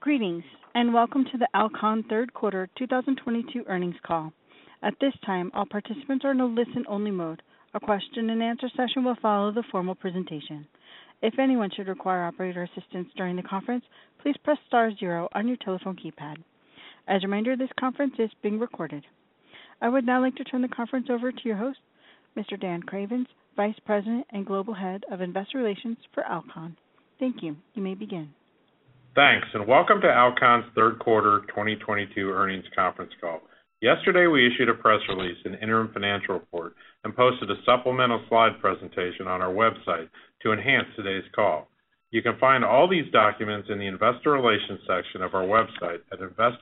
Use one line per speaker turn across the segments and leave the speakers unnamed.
Greetings, and welcome to the Alcon third quarter 2022 earnings call. At this time, all participants are in a listen-only mode. A question-and-answer session will follow the formal presentation. If anyone should require operator assistance during the conference, please press star zero on your telephone keypad. As a reminder, this conference is being recorded. I would now like to turn the conference over to your host, Mr. Dan Cravens, Vice President and Global Head of Investor Relations for Alcon. Thank you. You may begin.
Thanks, and welcome to Alcon's third quarter 2022 earnings conference call. Yesterday, we issued a press release and interim financial report and posted a supplemental slide presentation on our website to enhance today's call. You can find all these documents in the Investor Relations section of our website at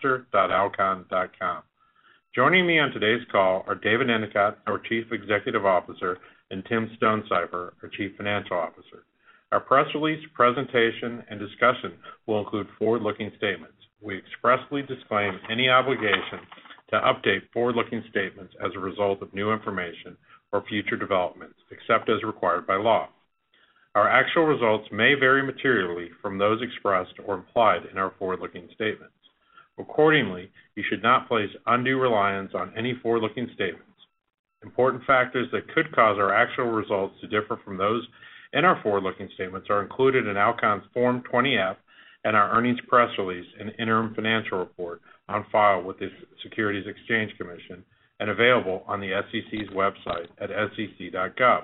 investor.alcon.com. Joining me on today's call are David Endicott, our Chief Executive Officer, and Tim Stonesifer, our Chief Financial Officer. Our press release, presentation, and discussion will include forward-looking statements. We expressly disclaim any obligation to update forward-looking statements as a result of new information or future developments, except as required by law. Our actual results may vary materially from those expressed or implied in our forward-looking statements. Accordingly, you should not place undue reliance on any forward-looking statements. Important factors that could cause our actual results to differ from those in our forward-looking statements are included in Alcon's Form 20-F and our earnings press release and interim financial report on file with the Securities Exchange Commission and available on the SEC's website at sec.gov.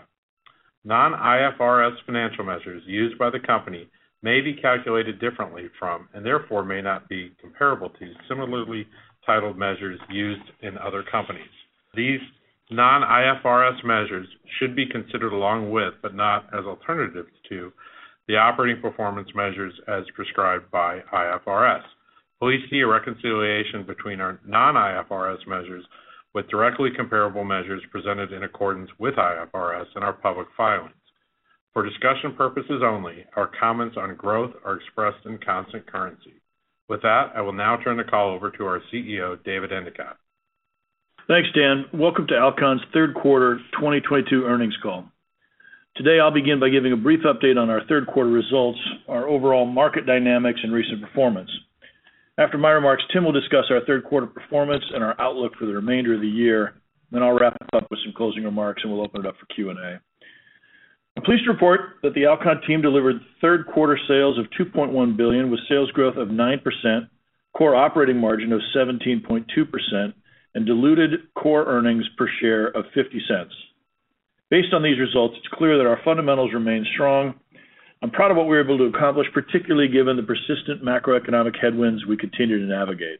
Non-IFRS financial measures used by the company may be calculated differently from and therefore may not be comparable to similarly titled measures used in other companies. These non-IFRS measures should be considered along with, but not as alternatives to, the operating performance measures as prescribed by IFRS. Please see a reconciliation between our non-IFRS measures with directly comparable measures presented in accordance with IFRS in our public filings. For discussion purposes only, our comments on growth are expressed in constant currency. With that, I will now turn the call over to our CEO, David Endicott.
Thanks, Dan. Welcome to Alcon's third quarter 2022 earnings call. Today, I'll begin by giving a brief update on our third quarter results, our overall market dynamics, and recent performance. After my remarks, Tim will discuss our third quarter performance and our outlook for the remainder of the year. Then I'll wrap up with some closing remarks, and we'll open it up for Q&A. I'm pleased to report that the Alcon team delivered third quarter sales of $2.1 billion with sales growth of 9%, core operating margin of 17.2%, and diluted core earnings per share of 50 cents. Based on these results, it's clear that our fundamentals remain strong. I'm proud of what we were able to accomplish, particularly given the persistent macroeconomic headwinds we continue to navigate.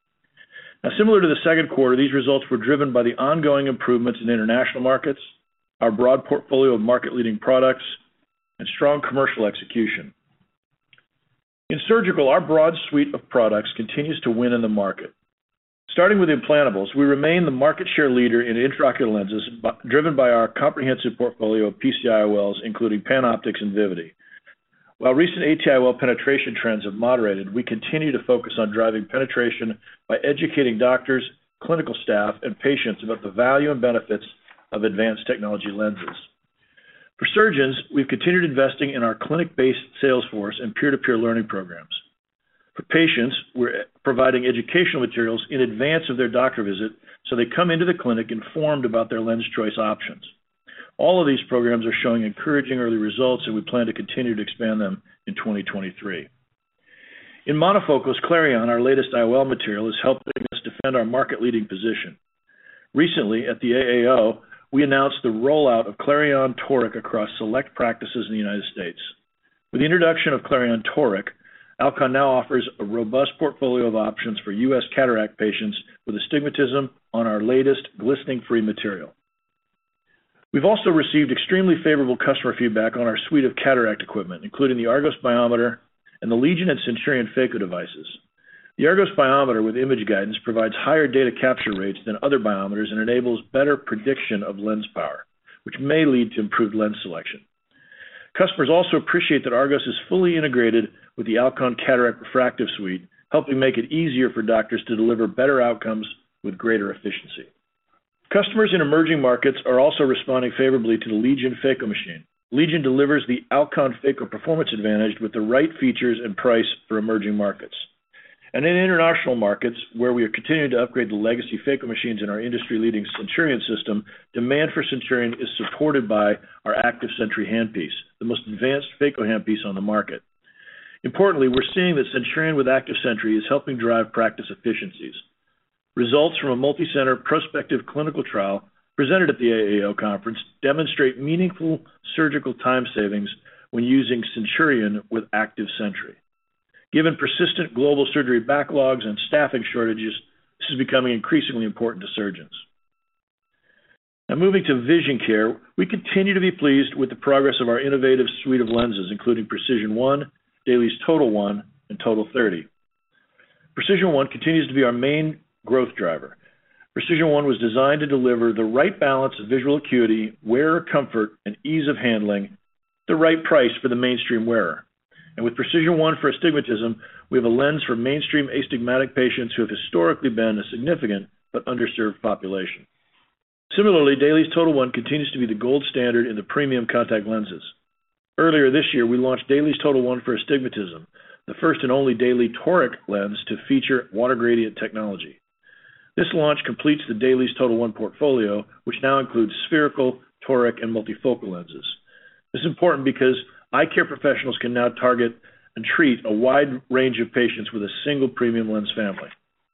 Now, similar to the second quarter, these results were driven by the ongoing improvements in international markets, our broad portfolio of market-leading products, and strong commercial execution. In surgical, our broad suite of products continues to win in the market. Starting with implantables, we remain the market share leader in intraocular lenses, driven by our comprehensive portfolio of PC-IOLs, including PanOptix and Vivity. While recent AT-IOL penetration trends have moderated, we continue to focus on driving penetration by educating doctors, clinical staff, and patients about the value and benefits of advanced technology lenses. For surgeons, we've continued investing in our clinic-based sales force and peer-to-peer learning programs. For patients, we're providing educational materials in advance of their doctor visit so they come into the clinic informed about their lens choice options. All of these programs are showing encouraging early results, and we plan to continue to expand them in 2023. In monofocals, Clareon, our latest IOL material, is helping us defend our market-leading position. Recently, at the AAO, we announced the rollout of Clareon Toric across select practices in the United States. With the introduction of Clareon Toric, Alcon now offers a robust portfolio of options for U.S. cataract patients with astigmatism on our latest glistening-free material. We've also received extremely favorable customer feedback on our suite of cataract equipment, including the Argos biometer and the Legion and Centurion phaco devices. The Argos biometer with image guidance provides higher data capture rates than other biometers and enables better prediction of lens power, which may lead to improved lens selection. Customers also appreciate that Argos is fully integrated with the Alcon Cataract Refractive Suite, helping make it easier for doctors to deliver better outcomes with greater efficiency. Customers in emerging markets are also responding favorably to the Legion phaco machine. Legion delivers the Alcon phaco performance advantage with the right features and price for emerging markets. And in international markets, where we are continuing to upgrade the legacy phaco machines in our industry-leading Centurion system, demand for Centurion is supported by our Active Sentry handpiece, the most advanced phaco handpiece on the market. Importantly, we're seeing that Centurion with Active Sentry is helping drive practice efficiencies. Results from a multi-center prospective clinical trial presented at the AAO conference demonstrate meaningful surgical time savings when using Centurion with Active Sentry. Given persistent global surgery backlogs and staffing shortages, this is becoming increasingly important to surgeons. Now, moving to vision care, we continue to be pleased with the progress of our innovative suite of lenses, including Precision One, Dailies Total One, and Total 30. Precision One continues to be our main growth driver. Precision One was designed to deliver the right balance of visual acuity, wearer comfort, and ease of handling, the right price for the mainstream wearer. And with Precision One for astigmatism, we have a lens for mainstream astigmatic patients who have historically been a significant but underserved population. Similarly, Dailies Total One continues to be the gold standard in the premium contact lenses. Earlier this year, we launched Dailies Total One for astigmatism, the first and only daily toric lens to feature water gradient technology. This launch completes the Dailies Total One portfolio, which now includes spherical, toric, and multifocal lenses. This is important because eye care professionals can now target and treat a wide range of patients with a single premium lens family.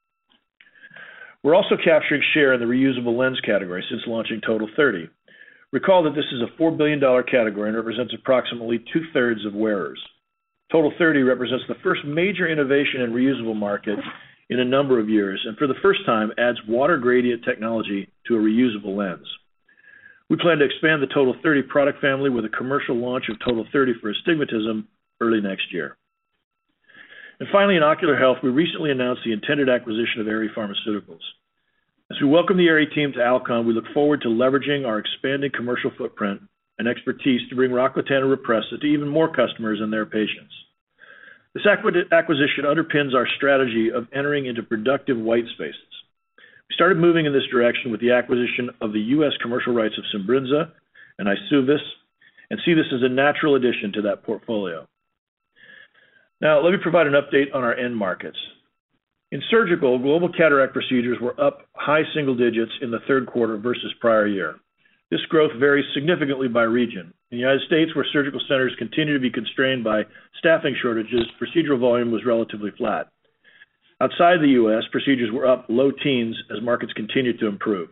We're also capturing share in the reusable lens category since launching Total 30. Recall that this is a $4 billion category and represents approximately two-thirds of wearers. Total 30 represents the first major innovation in reusable market in a number of years, and for the first time adds water gradient technology to a reusable lens. We plan to expand the Total 30 product family with a commercial launch of Total 30 for astigmatism early next year. And finally, in ocular health, we recently announced the intended acquisition of Aerie Pharmaceuticals. As we welcome the Aerie team to Alcon, we look forward to leveraging our expanding commercial footprint and expertise to bring Rocklatan and Repressa to even more customers and their patients. This acquisition underpins our strategy of entering into productive white spaces. We started moving in this direction with the acquisition of the U.S. commercial rights of Simbrinza and Isuvis, and see this as a natural addition to that portfolio. Now, let me provide an update on our end markets. In surgical, global cataract procedures were up high single digits in the third quarter versus prior year. This growth varies significantly by region. In the United States, where surgical centers continue to be constrained by staffing shortages, procedural volume was relatively flat. Outside the U.S., procedures were up low teens as markets continued to improve.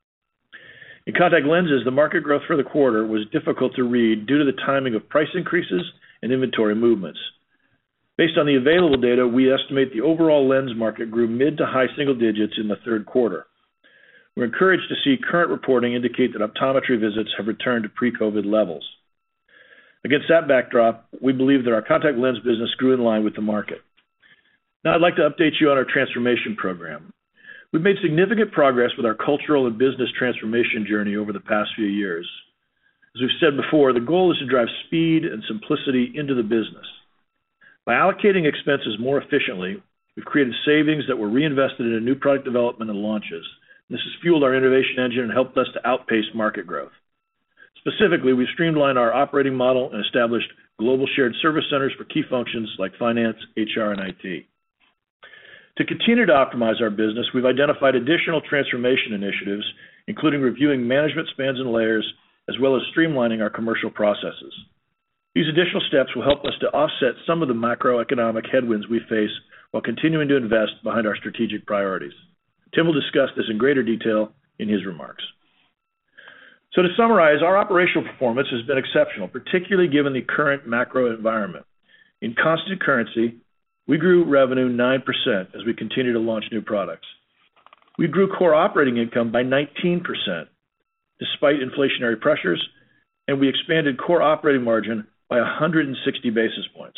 In contact lenses, the market growth for the quarter was difficult to read due to the timing of price increases and inventory movements. Based on the available data, we estimate the overall lens market grew mid to high single digits in the third quarter. We're encouraged to see current reporting indicate that optometry visits have returned to pre-COVID levels. Against that backdrop, we believe that our contact lens business grew in line with the market. Now I'd like to update you on our transformation program. We've made significant progress with our cultural and business transformation journey over the past few years. As we've said before, the goal is to drive speed and simplicity into the business. By allocating expenses more efficiently, we've created savings that were reinvested into new product development and launches. This has fueled our innovation engine and helped us to outpace market growth. Specifically, we've streamlined our operating model and established global shared service centers for key functions like finance, HR, and IT. To continue to optimize our business, we've identified additional transformation initiatives, including reviewing management spans and layers, as well as streamlining our commercial processes. These additional steps will help us to offset some of the macroeconomic headwinds we face while continuing to invest behind our strategic priorities. Tim will discuss this in greater detail in his remarks. So to summarize, our operational performance has been exceptional, particularly given the current macro environment. In constant currency, we grew revenue 9% as we continue to launch new products. We grew core operating income by 19%, despite inflationary pressures, and we expanded core operating margin by 160 basis points.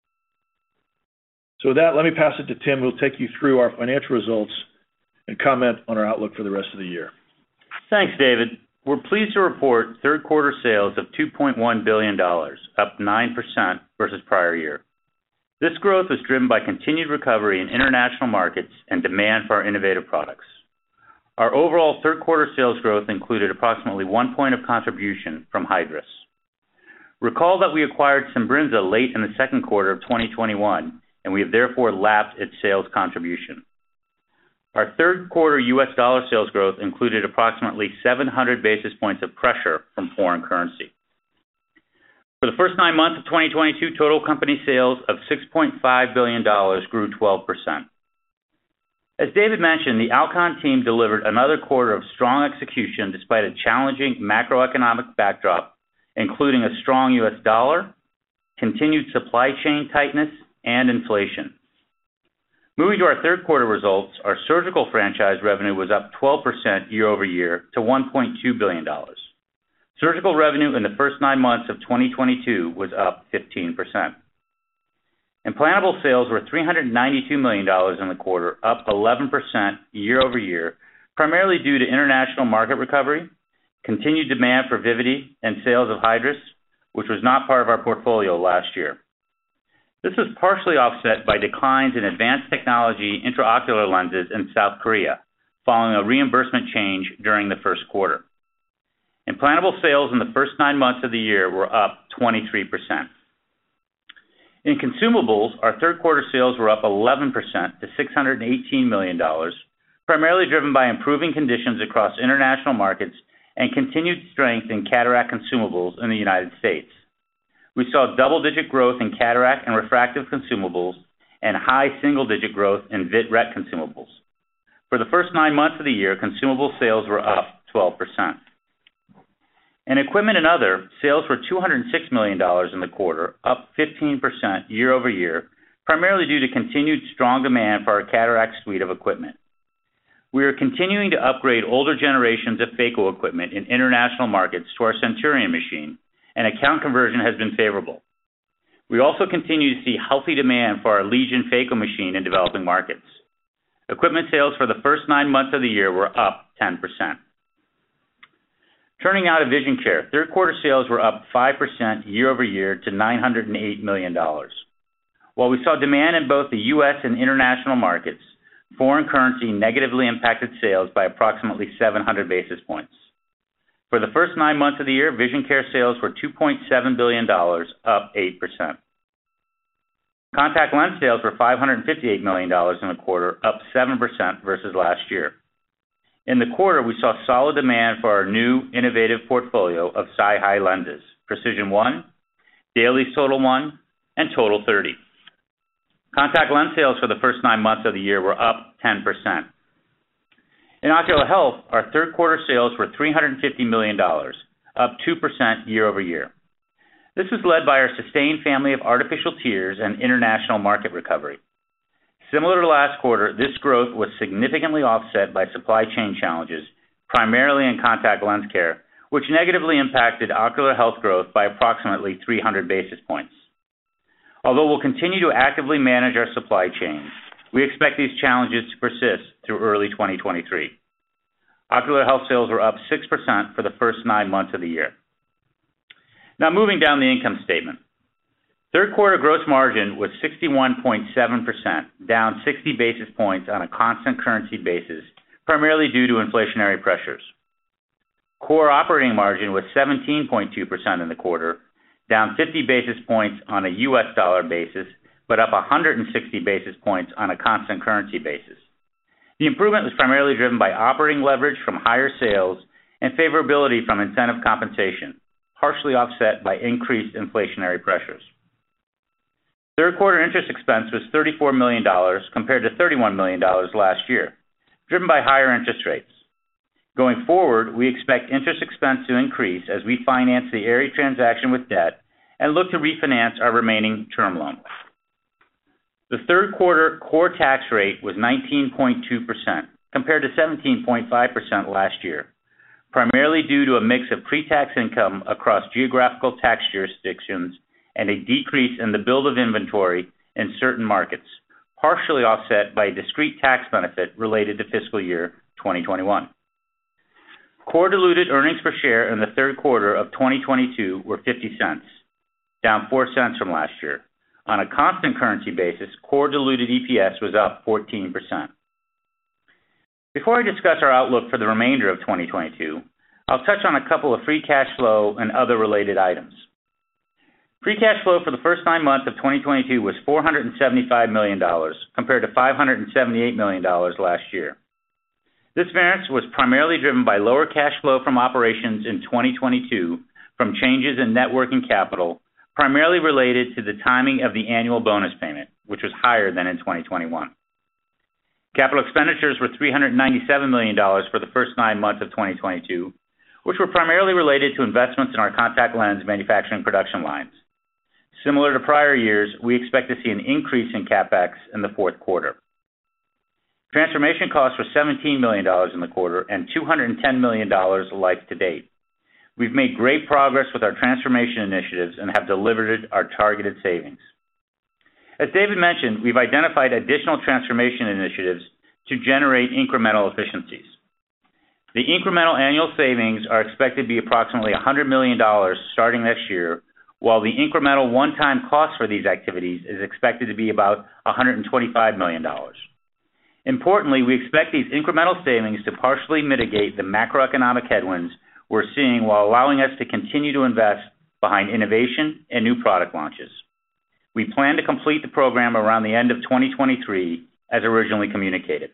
So with that, let me pass it to Tim, who will take you through our financial results and comment on our outlook for the rest of the year.
Thanks, David. We're pleased to report third quarter sales of $2.1 billion, up 9% versus prior year. This growth was driven by continued recovery in international markets and demand for our innovative products. Our overall third quarter sales growth included approximately 1 point of contribution from Hydrus. Recall that we acquired Simbrinza late in the second quarter of 2021 and we have therefore lapped its sales contribution. Our third quarter U.S. dollar sales growth included approximately 700 basis points of pressure from foreign currency. For the first 9 months of 2022, total company sales of $6.5 billion grew 12%. As David mentioned, the Alcon team delivered another quarter of strong execution despite a challenging macroeconomic backdrop, including a strong U.S. dollar, continued supply chain tightness, and inflation. Moving to our third quarter results, our surgical franchise revenue was up 12% year over year to $1.2 billion. Surgical revenue in the first 9 months of 2022 was up 15%. Implantable sales were $392 million in the quarter, up 11% year over year, primarily due to international market recovery, continued demand for Vivity, and sales of Hydrus, which was not part of our portfolio last year. This was partially offset by declines in advanced technology intraocular lenses in South Korea, following a reimbursement change during the first quarter. Implantable sales in the first 9 months of the year were up 23%. In consumables, our third quarter sales were up 11% to $618 million, primarily driven by improving conditions across international markets and continued strength in cataract consumables in the United States. We saw double-digit growth in cataract and refractive consumables and high single-digit growth in vitret consumables. For the first 9 months of the year, consumable sales were up 12%. In equipment and other, sales were $206 million in the quarter, up 15% year over year, primarily due to continued strong demand for our cataract suite of equipment. We are continuing to upgrade older generations of phaco equipment in international markets to our Centurion machine, and account conversion has been favorable. We also continue to see healthy demand for our Legion phaco machine in developing markets. Equipment sales for the first 9 months of the year were up 10%. Turning now to vision care, third quarter sales were up 5% year over year to $908 million. While we saw demand in both the U.S. and international markets, foreign currency negatively impacted sales by approximately 700 basis points. For the first 9 months of the year, vision care sales were $2.7 billion, up 8%. Contact lens sales were $558 million in the quarter, up 7% versus last year. In the quarter, we saw solid demand for our new innovative portfolio of SiHy lenses, Precision1, Dailies Total1, and Total30. Contact lens sales for the first 9 months of the year were up 10%. In ocular health, our third quarter sales were $350 million, up 2% year over year. This was led by our Systane family of artificial tears and international market recovery. Similar to last quarter, this growth was significantly offset by supply chain challenges, primarily in contact lens care, which negatively impacted ocular health growth by approximately 300 basis points. Although we'll continue to actively manage our supply chain, we expect these challenges to persist through early 2023. Ocular health sales were up 6% for the first 9 months of the year. Now moving down the income statement. Third quarter gross margin was 61.7%, down 60 basis points on a constant currency basis, primarily due to inflationary pressures. Core operating margin was 17.2% in the quarter, down 50 basis points on a U.S. dollar basis, but up 160 basis points on a constant currency basis. The improvement was primarily driven by operating leverage from higher sales and favorability from incentive compensation, partially offset by increased inflationary pressures. Third quarter interest expense was $34 million compared to $31 million last year, driven by higher interest rates. Going forward, we expect interest expense to increase as we finance the Aerie transaction with debt and look to refinance our remaining term loan. The third quarter core tax rate was 19.2% compared to 17.5% last year, primarily due to a mix of pre-tax income across geographical tax jurisdictions and a decrease in the build of inventory in certain markets, partially offset by a discrete tax benefit related to fiscal year 2021. Core diluted earnings per share in the third quarter of 2022 were 50 cents, down 4 cents from last year. On a constant currency basis, core diluted EPS was up 14%. Before I discuss our outlook for the remainder of 2022, I'll touch on a couple of free cash flow and other related items. Free cash flow for the first 9 months of 2022 was $475 million, compared to $578 million last year. This variance was primarily driven by lower cash flow from operations in 2022 from changes in net working capital, primarily related to the timing of the annual bonus payment, which was higher than in 2021. Capital expenditures were $397 million for the first 9 months of 2022, which were primarily related to investments in our contact lens manufacturing production lines. Similar to prior years, we expect to see an increase in CapEx in the fourth quarter. Transformation costs were $17 million in the quarter and $210 million life to date. We've made great progress with our transformation initiatives and have delivered our targeted savings. As David mentioned, we've identified additional transformation initiatives to generate incremental efficiencies. The incremental annual savings are expected to be approximately $100 million starting next year, while the incremental one-time cost for these activities is expected to be about $125 million. Importantly, we expect these incremental savings to partially mitigate the macroeconomic headwinds we're seeing while allowing us to continue to invest behind innovation and new product launches. We plan to complete the program around the end of 2023 as originally communicated.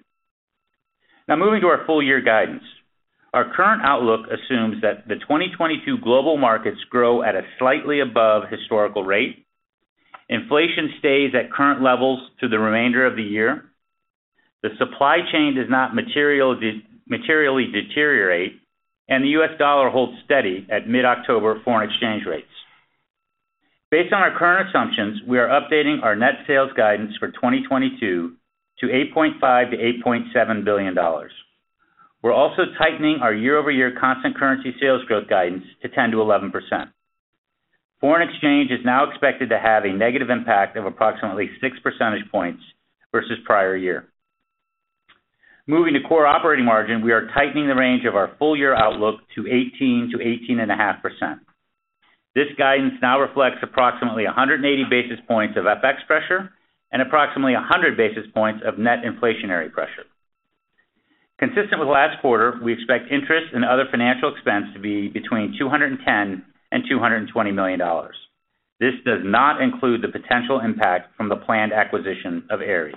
Now moving to our full year guidance. Our current outlook assumes that the 2022 global markets grow at a slightly above historical rate. Inflation stays at current levels through the remainder of the year. The supply chain does not materially deteriorate, and the U.S. dollar holds steady at mid-October foreign exchange rates. Based on our current assumptions, we are updating our net sales guidance for 2022 to $8.5 to $8.7 billion. We're also tightening our year-over-year constant currency sales growth guidance to 10 to 11%. Foreign exchange is now expected to have a negative impact of approximately 6 percentage points versus prior year. Moving to core operating margin, we are tightening the range of our full year outlook to 18 to 18.5%. This guidance now reflects approximately 180 basis points of FX pressure and approximately 100 basis points of net inflationary pressure. Consistent with last quarter, we expect interest and other financial expense to be between $210 and $220 million. This does not include the potential impact from the planned acquisition of Aerie.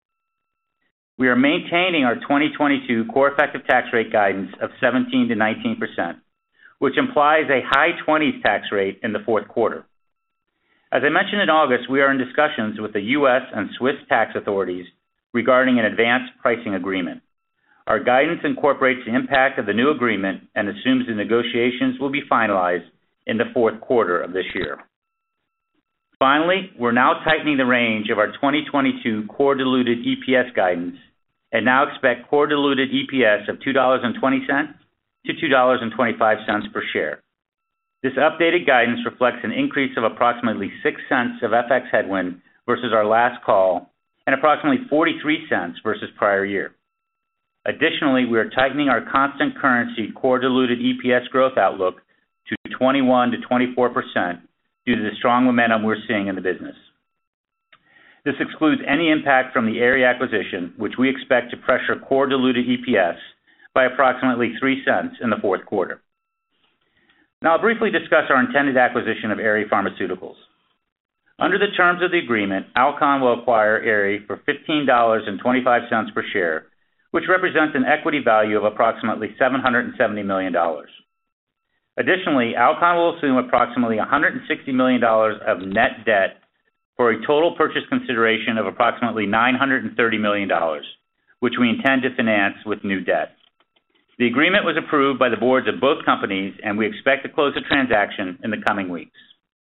We are maintaining our 2022 core effective tax rate guidance of 17 to 19%, which implies a high 20s tax rate in the fourth quarter. As I mentioned in August, we are in discussions with the U.S. and Swiss tax authorities regarding an advanced pricing agreement. Our guidance incorporates the impact of the new agreement and assumes the negotiations will be finalized in the fourth quarter of this year. Finally, we're now tightening the range of our 2022 core diluted EPS guidance and now expect core diluted EPS of $2.20 to $2.25 per share. This updated guidance reflects an increase of approximately 6 cents of FX headwind versus our last call and approximately 43 cents versus prior year. Additionally, we are tightening our constant currency core diluted EPS growth outlook to 21 to 24% due to the strong momentum we're seeing in the business. This excludes any impact from the Aerie acquisition, which we expect to pressure core diluted EPS by approximately 3 cents in the fourth quarter. Now I'll briefly discuss our intended acquisition of Aerie Pharmaceuticals. Under the terms of the agreement, Alcon will acquire Aerie for $15.25 per share, which represents an equity value of approximately $770 million. Additionally, Alcon will assume approximately $160 million of net debt for a total purchase consideration of approximately $930 million, which we intend to finance with new debt. The agreement was approved by the boards of both companies, and we expect to close the transaction in the coming weeks.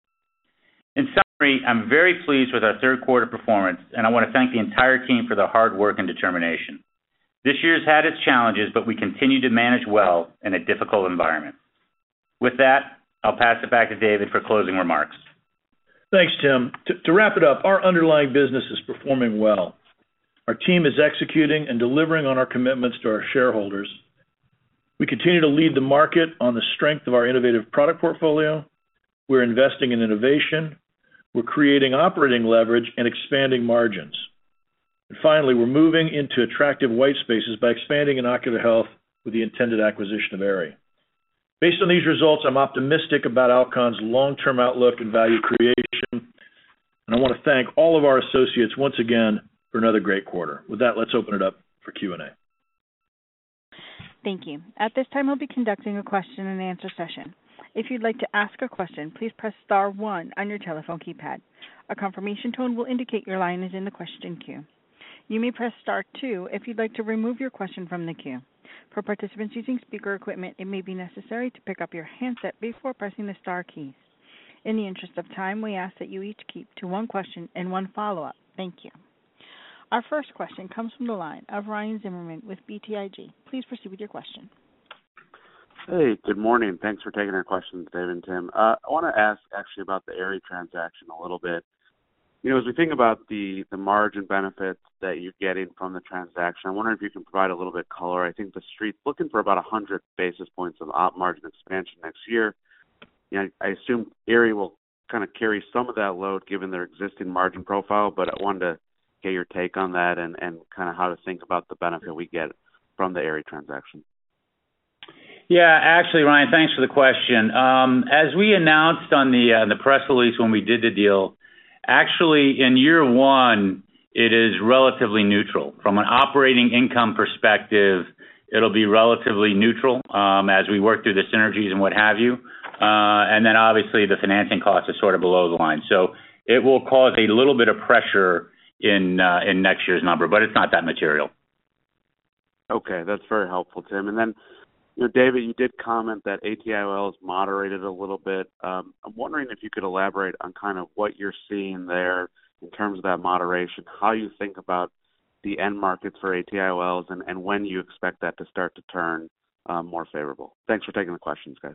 In summary, I'm very pleased with our third quarter performance, and I want to thank the entire team for their hard work and determination. This year's had its challenges, but we continue to manage well in a difficult environment. With that, I'll pass it back to David for closing remarks.
Thanks, Tim. To wrap it up, our underlying business is performing well. Our team is executing and delivering on our commitments to our shareholders. We continue to lead the market on the strength of our innovative product portfolio. We're investing in innovation. We're creating operating leverage and expanding margins. And finally, we're moving into attractive white spaces by expanding in ocular health with the intended acquisition of Aerie. Based on these results, I'm optimistic about Alcon's long-term outlook and value creation, and I want to thank all of our associates once again for another great quarter. With that, let's open it up for Q&A.
Thank you. At this time, we'll be conducting a question-and-answer session. If you'd like to ask a question, please press star 1 on your telephone keypad. A confirmation tone will indicate your line is in the question queue. You may press star 2 if you'd like to remove your question from the queue. For participants using speaker equipment, it may be necessary to pick up your handset before pressing the star keys. In the interest of time, we ask that you each keep to one question and one follow-up. Thank you. Our first question comes from the line of Ryan Zimmerman with BTIG. Please proceed with your question.
Hey, good morning. Thanks for taking our questions, Dave and Tim. I want to ask actually about the Aerie transaction a little bit. You know, as we think about the margin benefits that you're getting from the transaction, I wonder if you can provide a little bit color. I think the Street's looking for about 100 basis points of op margin expansion next year. You know, I assume Aerie will kind of carry some of that load given their existing margin profile, but I wanted to get your take on that and kind of how to think about the benefit we get from the Aerie transaction.
Yeah, actually, Ryan, thanks for the question. As we announced on the press release when we did the deal, actually in year one, it is relatively neutral. From an operating income perspective, it'll be relatively neutral as we work through the synergies and what have you. And then obviously the financing cost is sort of below the line. So it will cause a little bit of pressure in next year's number, but it's not that material.
Okay, that's very helpful, Tim. And then, you know, David, you did comment that ATIOL is moderated a little bit. I'm wondering if you could elaborate on kind of what you're seeing there in terms of that moderation, how you think about the end markets for ATIOLs, and when you expect that to start to turn more favorable. Thanks for taking the questions, guys.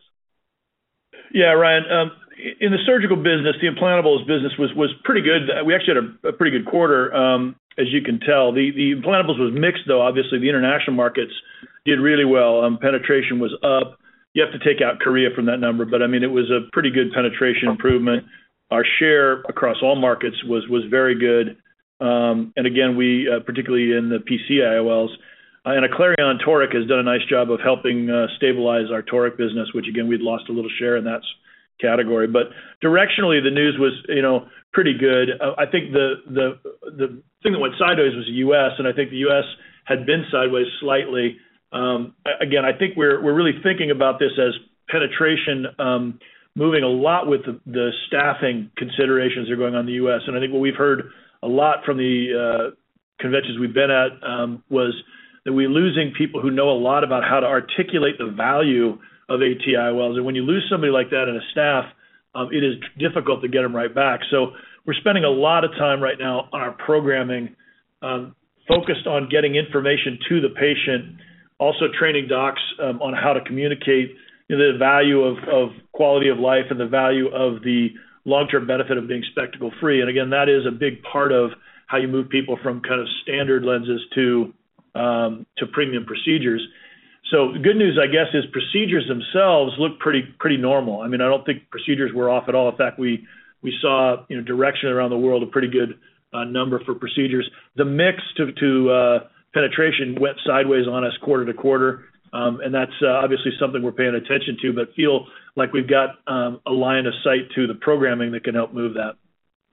Yeah, Ryan, in the surgical business, the implantables business was pretty good. We actually had a pretty good quarter, as you can tell. The implantables was mixed, though. Obviously, the international markets did really well. Penetration was up. You have to take out Korea from that number, but I mean, it was a pretty good penetration improvement. Our share across all markets was very good. And again, we particularly in the PC IOLs, and Clareon Toric has done a nice job of helping stabilize our toric business, which again we'd lost a little share in that category. But directionally, the news was pretty good. I think the thing that went sideways was the U.S., and I think the U.S. had been sideways slightly. Again, I think we're really thinking about this as penetration moving a lot with the staffing considerations that are going on in the U.S. And I think what we've heard a lot from the conventions we've been at was that we're losing people who know a lot about how to articulate the value of ATIOLs. And when you lose somebody like that in a staff, it is difficult to get them right back. So we're spending a lot of time right now on our programming, focused on getting information to the patient, also training docs on how to communicate the value of quality of life and the value of the long-term benefit of being spectacle-free. And again, that is a big part of how you move people from kind of standard lenses to premium procedures. So the good news, I guess, is procedures themselves look pretty normal. I mean, I don't think procedures were off at all. In fact, we saw direction around the world a pretty good number for procedures. The mix to penetration went sideways on us quarter to quarter, and that's obviously something we're paying attention to, but feel like we've got a line of sight to the programming that can help move that.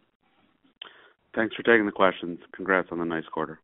Thanks for taking the questions. Congrats on the nice quarter.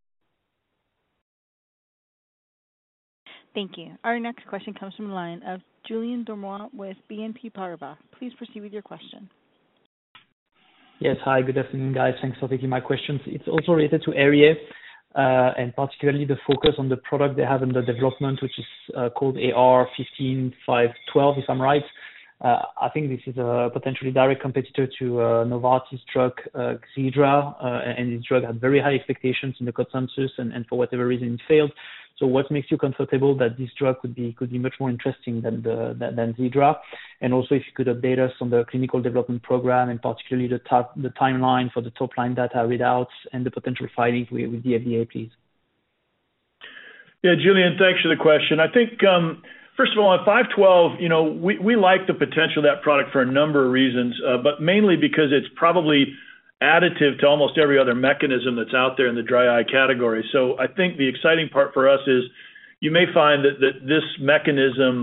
Thank you. Our next question comes from the line of Julien Dormois with BNP Paribas. Please proceed with your question.
Yes, hi, good afternoon, guys. Thanks for taking my questions. It's also related to Aerie, and particularly the focus on the product they have in the development, which is called AR-15512, if I'm right. I think this is a potentially direct competitor to Novartis drug Xiidra, and this drug had very high expectations in the consensus, and for whatever reason it failed. So what makes you comfortable that this drug could be much more interesting than Xiidra? And also, if you could update us on the clinical development program, and particularly the timeline for the top line data readouts and the potential filings with the FDA, please.
Yeah, Julian, thanks for the question. I think first of all, on 512, we like the potential of that product for a number of reasons, but mainly because it's probably additive to almost every other mechanism that's out there in the dry eye category. So I think the exciting part for us is you may find that this mechanism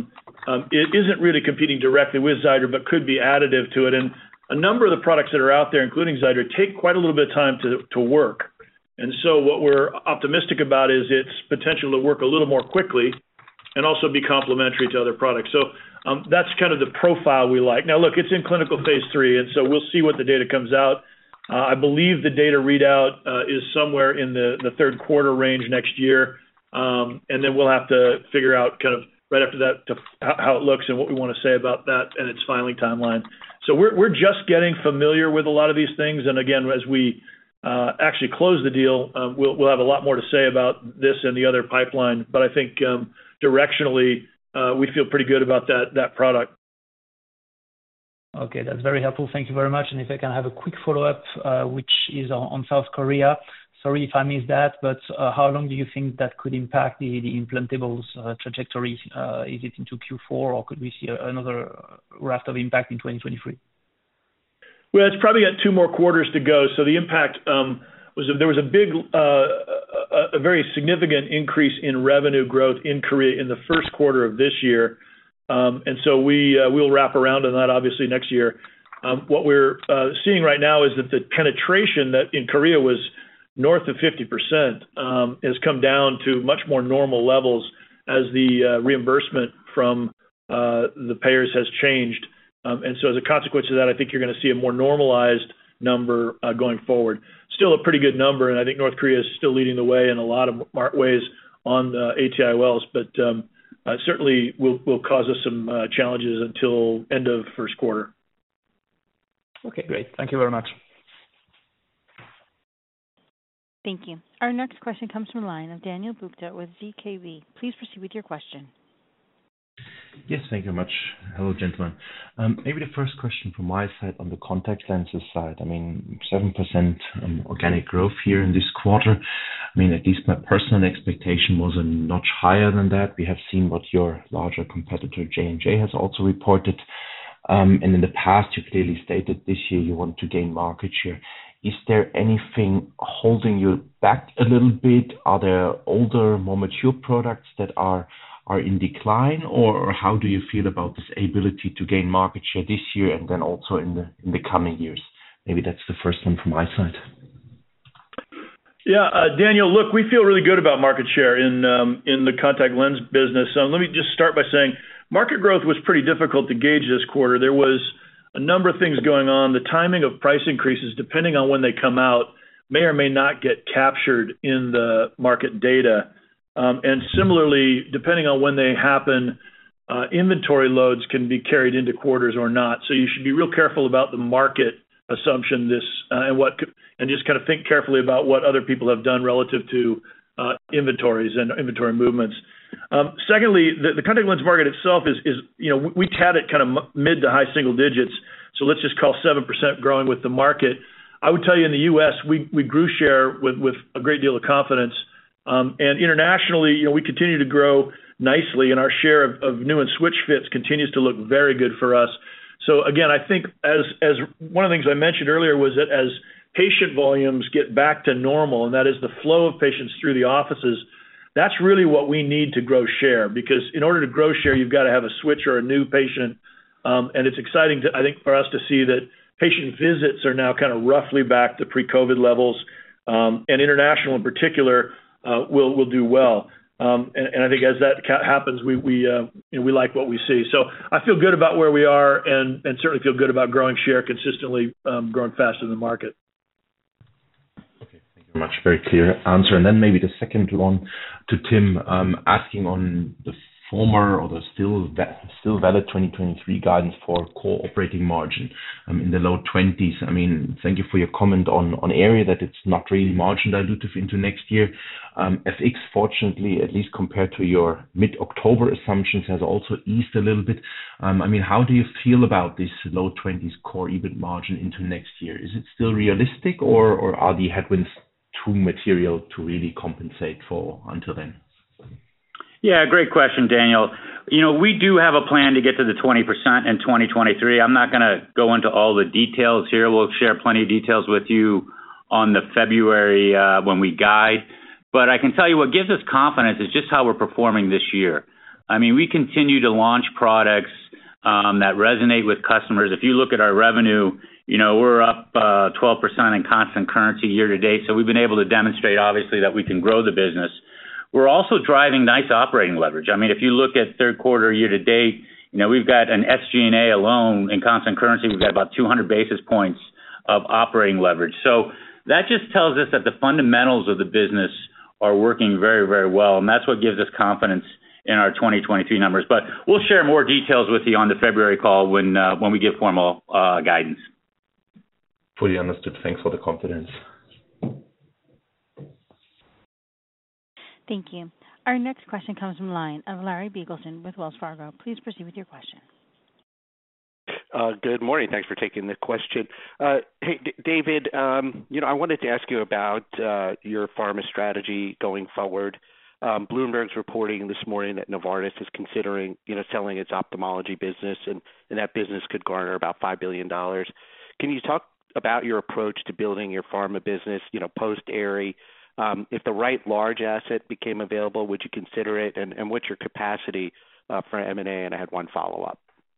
it isn't really competing directly with Xiidra, but could be additive to it. And a number of the products that are out there, including Xiidra, take quite a little bit of time to work. And so what we're optimistic about is its potential to work a little more quickly and also be complementary to other products. So that's kind of the profile we like. Now, look, it's in clinical phase 3, and so we'll see what the data comes out. I believe the data readout is somewhere in the third quarter range next year, and then we'll have to figure out kind of right after that how it looks and what we want to say about that and its filing timeline. So we're just getting familiar with a lot of these things, and again, as we actually close the deal, we'll have a lot more to say about this and the other pipeline. But I think directionally, we feel pretty good about that product.
Okay, that's very helpful. Thank you very much. And if I can have a quick follow-up, which is on South Korea. Sorry if I missed that, but how long do you think that could impact the implantables trajectory? Is it into Q4, or could we see another raft of impact in 2023?
Well, it's probably got 2 more quarters to go. So the impact there was a very significant increase in revenue growth in Korea in the first quarter of this year. And so we'll wrap around on that obviously next year. What we're seeing right now is that the penetration that in Korea was north of 50% has come down to much more normal levels as the reimbursement from the payers has changed. And so as a consequence of that, I think you're going to see a more normalized number going forward. Still a pretty good number, and I think North Korea is still leading the way in a lot of ways on ATIOLs, but certainly will cause us some challenges until end of first quarter.
Okay, great. Thank you very much.
Thank you. Our next question comes from the line of Daniel Buchta with ZKB. Please proceed with your question.
Yes, thank you very much. Hello, gentlemen. Maybe the first question from my side on the contact lenses side. I mean, 7% organic growth here in this quarter. I mean, at least my personal expectation was a notch higher than that. We have seen what your larger competitor, J&J, has also reported. And in the past, you clearly stated this year you want to gain market share. Is there anything holding you back a little bit? Are there older, more mature products that are in decline, or how do you feel about this ability to gain market share this year and then also in the coming years? Maybe that's the first one from my side.
Yeah, Daniel, look, we feel really good about market share in the contact lens business. Let me just start by saying market growth was pretty difficult to gauge this quarter. There was a number of things going on. The timing of price increases, depending on when they come out, may or may not get captured in the market data. And similarly, depending on when they happen, inventory loads can be carried into quarters or not. So you should be real careful about the market assumption and just kind of think carefully about what other people have done relative to inventories and inventory movements. Secondly, the contact lens market itself is we had it kind of mid to high single digits. So let's just call 7% growing with the market. I would tell you in the U.S., we grew share with a great deal of confidence. And internationally, we continue to grow nicely, and our share of new and switch fits continues to look very good for us. So again, I think as one of the things I mentioned earlier was that as patient volumes get back to normal, and that is the flow of patients through the offices, that's really what we need to grow share. Because in order to grow share, you've got to have a switch or a new patient. And it's exciting, I think, for us to see that patient visits are now kind of roughly back to pre-COVID levels, and international in particular will do well. And I think as that happens, we like what we see. So I feel good about where we are, and certainly feel good about growing share consistently, growing faster than the market.
Okay, thank you very much. Very clear answer. And then maybe the second one to Tim, asking on the former or the still valid 2023 guidance for core operating margin in the low 20s. I mean, thank you for your comment on area that it's not really margin dilutive into next year. FX, fortunately, at least compared to your mid-October assumptions, has also eased a little bit. I mean, how do you feel about this low 20s core EBIT margin into next year? Is it still realistic, or are the headwinds too material to really compensate for until then?
Yeah, great question, Daniel. We do have a plan to get to the 20% in 2023. I'm not going to go into all the details here. We'll share plenty of details with you on the February when we guide. But I can tell you what gives us confidence is just how we're performing this year. I mean, we continue to launch products that resonate with customers. If you look at our revenue, we're up 12% in constant currency year to date. So we've been able to demonstrate, obviously, that we can grow the business. We're also driving nice operating leverage. I mean, if you look at third quarter year to date, we've got an SG&A alone in constant currency. We've got about 200 basis points of operating leverage. So that just tells us that the fundamentals of the business are working very, very well, and that's what gives us confidence in our 2023 numbers. But we'll share more details with you on the February call when we give formal guidance.
Fully understood. Thanks for the confidence.
Thank you. Our next question comes from the line of Larry Biegelsen with Wells Fargo. Please proceed with your question.
Good morning. Thanks for taking the question. Hey, David, I wanted to ask you about your pharma strategy going forward. Bloomberg's reporting this morning that Novartis is considering, selling its ophthalmology business, and that business could garner about $5 billion. Can you talk about your approach to building your pharma business, post-Aerie? If the right large asset became available, would you consider it? And what's your capacity for M&A? And I had one follow-up.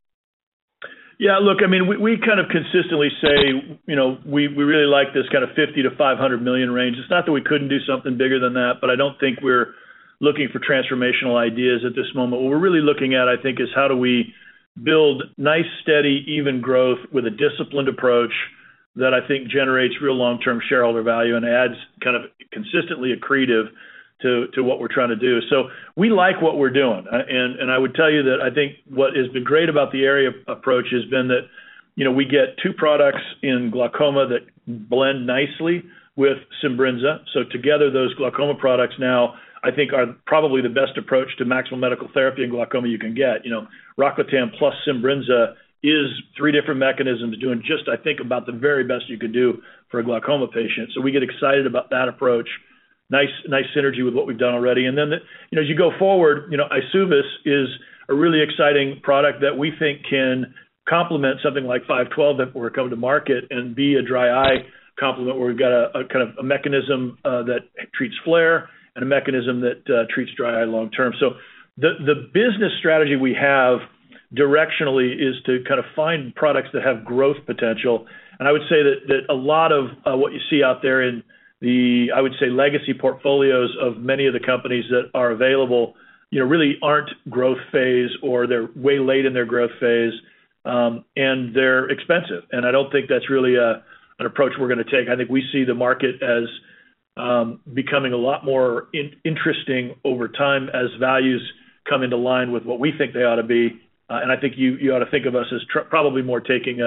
Yeah, look, I mean, we kind of consistently say, we really like this kind of 50 to 500 million range. It's not that we couldn't do something bigger than that, but I don't think we're looking for transformational ideas at this moment. What we're really looking at, I think, is how do we build nice, steady, even growth with a disciplined approach that I think generates real long-term shareholder value and adds kind of consistently accretive to what we're trying to do. So we like what we're doing. And I would tell you that I think what has been great about the Aerie approach has been that, we get two products in glaucoma that blend nicely with Simbrinza. So together, those glaucoma products now, I think, are probably the best approach to maximal medical therapy in glaucoma you can get. Rocklatan plus Simbrinza is three different mechanisms doing just, I think, about the very best you could do for a glaucoma patient. So we get excited about that approach. Nice synergy with what we've done already. And then, as you go forward, Eysuvis is a really exciting product that we think can complement something like 512 that we're coming to market and be a dry eye complement where we've got a kind of a mechanism that treats flare and a mechanism that treats dry eye long term. So the business strategy we have directionally is to kind of find products that have growth potential. And I would say that a lot of what you see out there in the, I would say, legacy portfolios of many of the companies that are available, really aren't growth phase, or they're way late in their growth phase, and they're expensive. And I don't think that's really an approach we're going to take. I think we see the market as becoming a lot more interesting over time as values come into line with what we think they ought to be. And I think you ought to think of us as probably more taking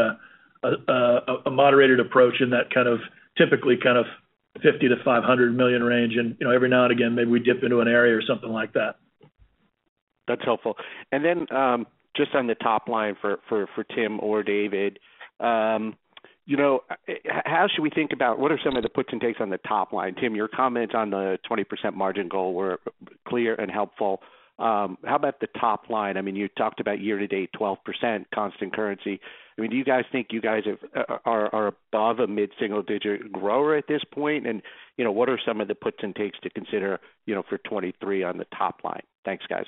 a moderated approach in that kind of typically kind of 50 to 500 million range. And, every now and again, maybe we dip into an area or something like that.
That's helpful. And then just on the top line for Tim or David, how should we think about what are some of the puts and takes on the top line? Tim, your comments on the 20% margin goal were clear and helpful. How about the top line? I mean, you talked about year-to-date 12% constant currency. I mean, do you guys think you guys are above a mid-single-digit grower at this point? And, what are some of the puts and takes to consider, for 23 on the top line? Thanks, guys.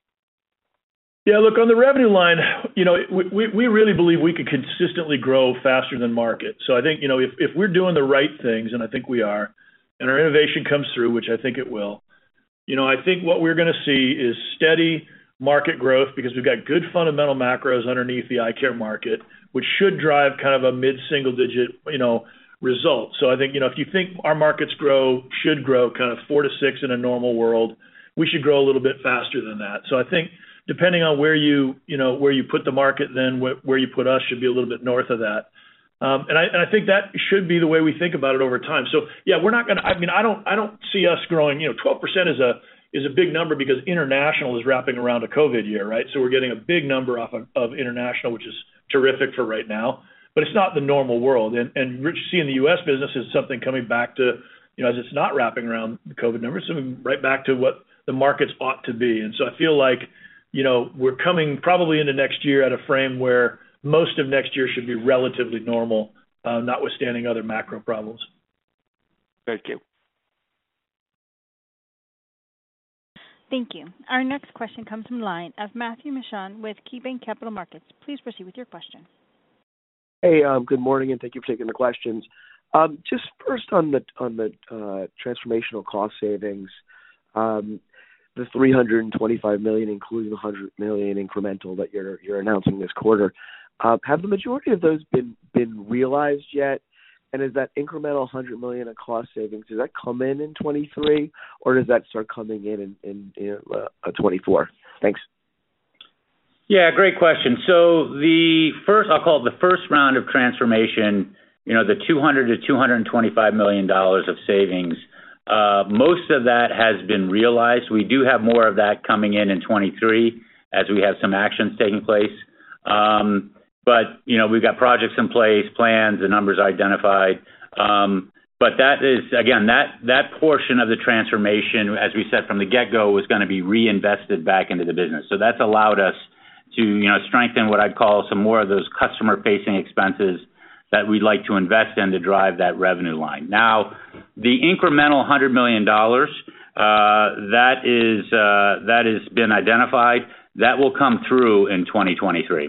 Yeah, look, on the revenue line, we really believe we could consistently grow faster than market. So I think, if we're doing the right things, and I think we are, and our innovation comes through, which I think it will, I think what we're going to see is steady market growth because we've got good fundamental macros underneath the eye care market, which should drive kind of a mid-single digit, result. So I think, if you think our markets should grow kind of 4 to 6 in a normal world, we should grow a little bit faster than that. So I think depending on where you put the market, then where you put us should be a little bit north of that. And I think that should be the way we think about it over time. So yeah, we're not going to, I don't see us growing, 12% is a big number because international is wrapping around a COVID year, right? So we're getting a big number off of international, which is terrific for right now, but it's not the normal world. And Rich, seeing the U.S. business is something coming back to, as it's not wrapping around the COVID numbers, so right back to what the markets ought to be. And so I feel like, we're coming probably into next year at a frame where most of next year should be relatively normal, notwithstanding other macro problems.
Thank you.
Thank you. Our next question comes from the line of Matthew Mishan with KeyBanc Capital Markets. Please proceed with your question.
Hey, good morning, and thank you for taking the questions. Just first on the transformational cost savings, the $325 million, including the $100 million incremental that you're announcing this quarter. Have the majority of those been realized yet? And is that incremental $100 million in cost savings, does that come in 23, or does that start coming in 24? Thanks.
Yeah, great question. So I'll call it the first round of transformation, the $200 to $225 million of savings, most of that has been realized. We do have more of that coming in 23 as we have some actions taking place. But, we've got projects in place, plans, the numbers identified. But that is, again, that portion of the transformation, as we said from the get-go, was going to be reinvested back into the business. So that's allowed us to, strengthen what I'd call some more of those customer-facing expenses that we'd like to invest in to drive that revenue line. Now, the incremental $100 million, that has been identified. That will come through in 2023.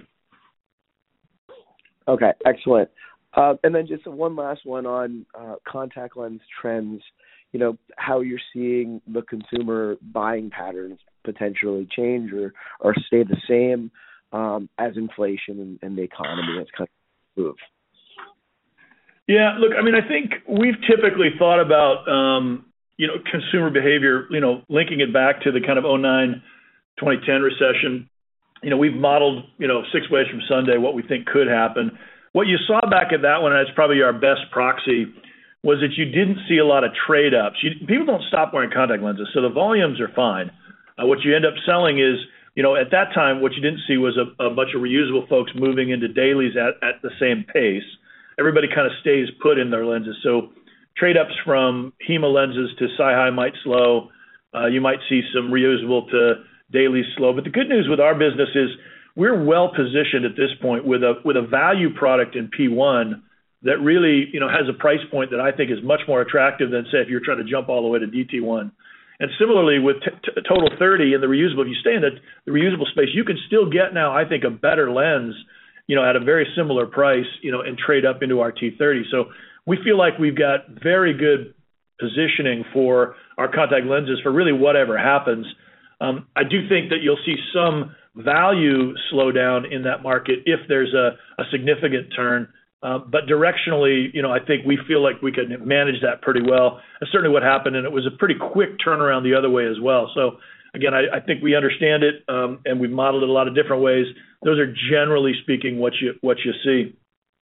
Okay, excellent. And then just one last one on contact lens trends, how you're seeing the consumer buying patterns potentially change or stay the same as inflation and the economy has kind of moved.
Yeah, look, I think we've typically thought about, consumer behavior, linking it back to the kind of 2009, 2010 recession. We've modeled, 6 ways from Sunday what we think could happen. What you saw back at that one, and it's probably our best proxy, was that you didn't see a lot of trade-ups. People don't stop wearing contact lenses, so the volumes are fine. What you end up selling is, at that time, what you didn't see was a bunch of reusable folks moving into dailies at the same pace. Everybody kind of stays put in their lenses. So trade-ups from HEMA lenses to SiHy might slow. You might see some reusable to dailies slow. But the good news with our business is we're well positioned at this point with a value product in P1 that really, has a price point that I think is much more attractive than, say, if you're trying to jump all the way to DT1. And similarly with Total 30 and the reusable, if you stay in the reusable space, you can still get now, I think, a better lens, at a very similar price, and trade up into our T30. So we feel like we've got very good positioning for our contact lenses for really whatever happens. I do think that you'll see some value slow down in that market if there's a significant turn. But directionally, I think we feel like we can manage that pretty well. That's certainly what happened, and it was a pretty quick turnaround the other way as well. So again, I think we understand it, and we've modeled it a lot of different ways. Those are generally speaking what you see.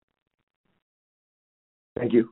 Thank you.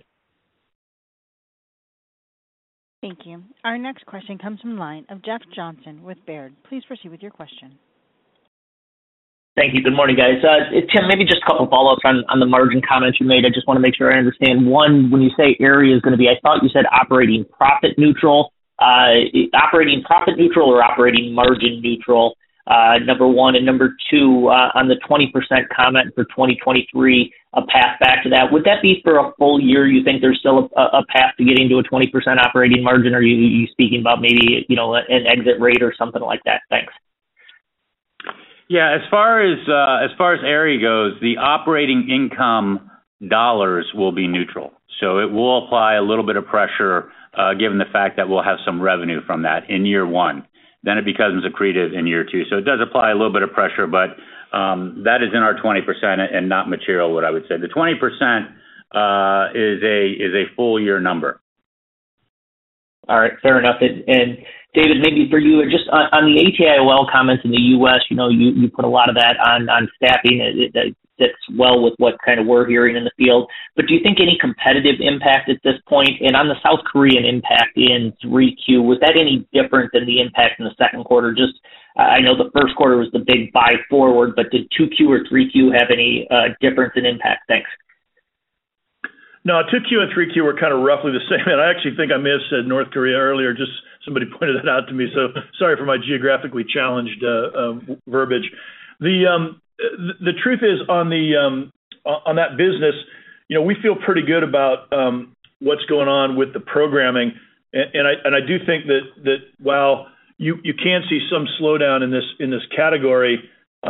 Thank you. Our next question comes from the line of Jeff Johnson with Baird. Please proceed with your question.
Thank you. Good morning, guys. Tim, maybe just a couple follow-ups on the margin comments you made. I just want to make sure I understand. One, when you say area is going to be, I thought you said operating profit neutral. Operating profit neutral or operating margin neutral, number one. And number two, on the 20% comment for 2023, a path back to that. Would that be for a full year? You think there's still a path to getting to a 20% operating margin? Or are you speaking about maybe, an exit rate or something like that? Thanks.
Yeah, as far as area goes, the operating income dollars will be neutral. So it will apply a little bit of pressure, given the fact that we'll have some revenue from that in year one. Then it becomes accretive in year two. So it does apply a little bit of pressure, but that is in our 20% and not material, what I would say. The 20% is a full year number.
All right, fair enough. And David, maybe for you, just on the ATIOL comments in the U.S., you put a lot of that on staffing. It fits well with what kind of we're hearing in the field. But do you think any competitive impact at this point? And on the South Korean impact in 3Q, was that any different than the impact in the second quarter? Just, I know the first quarter was the big buy forward, but did 2Q or 3Q have any difference in impact? Thanks.
No, 2Q and 3Q were kind of roughly the same. And I actually think I may have said North Korea earlier, just somebody pointed that out to me. So sorry for my geographically challenged verbiage. The truth is on that business, we feel pretty good about what's going on with the programming. And I do think that while, you can see some slowdown in this category.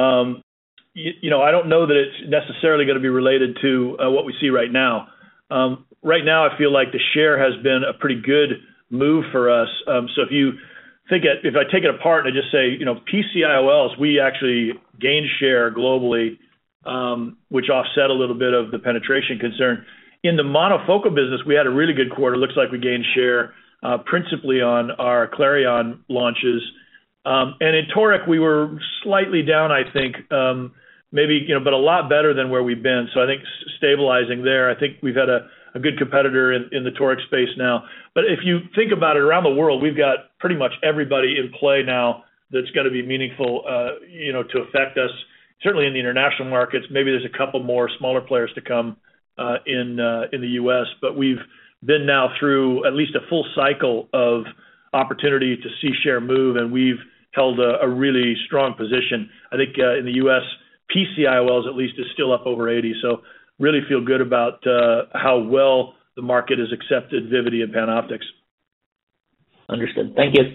I don't know that it's necessarily going to be related to what we see right now. Right now, I feel like the share has been a pretty good move for us. So if I take it apart and I just say, PCIOLs, we actually gained share globally, which offset a little bit of the penetration concern. In the monofocal business, we had a really good quarter. Looks like we gained share, principally on our Clareon launches. And in toric, we were slightly down, I think, but a lot better than where we've been. So I think stabilizing there. I think we've had a good competitor in the toric space now. But if you think about it, around the world, we've got pretty much everybody in play now that's going to be meaningful, to affect us. Certainly in the international markets, maybe there's a couple more smaller players to come in the U.S., but we've been now through at least a full cycle of opportunity to see share move, and we've held a really strong position. I think in the U.S., PCIOLs at least is still up over 80, so really feel good about how well the market has accepted Vivity and PanOptix.
Understood. Thank you.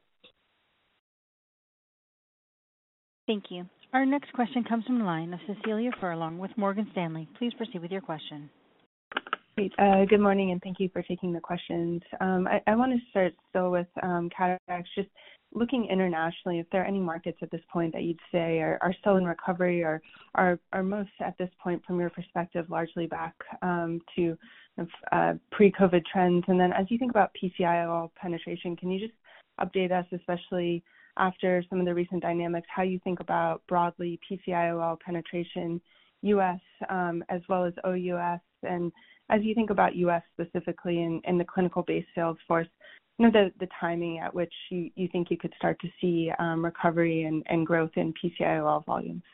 Thank you. Our next question comes from the line of Cecilia Furlong with Morgan Stanley. Please proceed with your question.
Great. Good morning, and thank you for taking the questions. I want to start still with cataracts. Just looking internationally, if there are any markets at this point that you'd say are still in recovery or are most at this point, from your perspective, largely back to pre-COVID trends? And then as you think about PCIOL penetration, can you just update us, especially after some of the recent dynamics, how you think about broadly PCIOL penetration, U.S. As well as OUS, and as you think about U.S. specifically in the clinical-based sales force, the timing at which you think you could start to see recovery and growth in PCIOL volumes?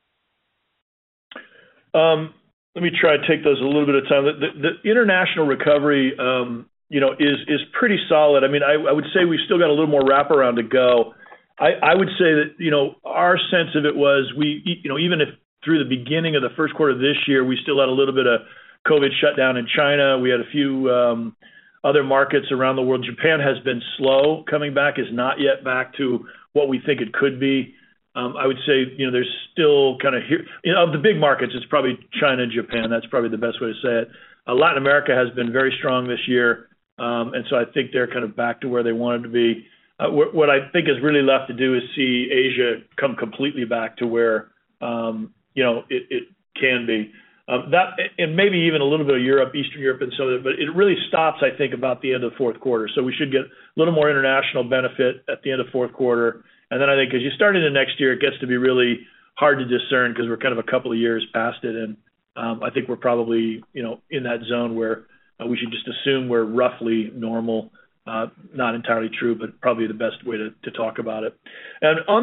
Let me try to take those a little bit of time. The international recovery, is pretty solid. I mean, I would say we've still got a little more wraparound to go. I would say that, our sense of it was even if through the beginning of the first quarter of this year, we still had a little bit of COVID shutdown in China. We had a few other markets around the world. Japan has been slow coming back, is not yet back to what we think it could be. I would say, there's still kind of here, of the big markets, it's probably China and Japan. That's probably the best way to say it. Latin America has been very strong this year. And so I think they're kind of back to where they wanted to be. What I think is really left to do is see Asia come completely back to where, it can be. That, and maybe even a little bit of Europe, Eastern Europe and so on, but it really stops, I think, about the end of the fourth quarter. So we should get a little more international benefit at the end of fourth quarter. And then I think as you start into next year, it gets to be really hard to discern because we're kind of a couple of years past it. And I think we're probably, in that zone where we should just assume we're roughly normal. Not entirely true, but probably the best way to talk about it. And on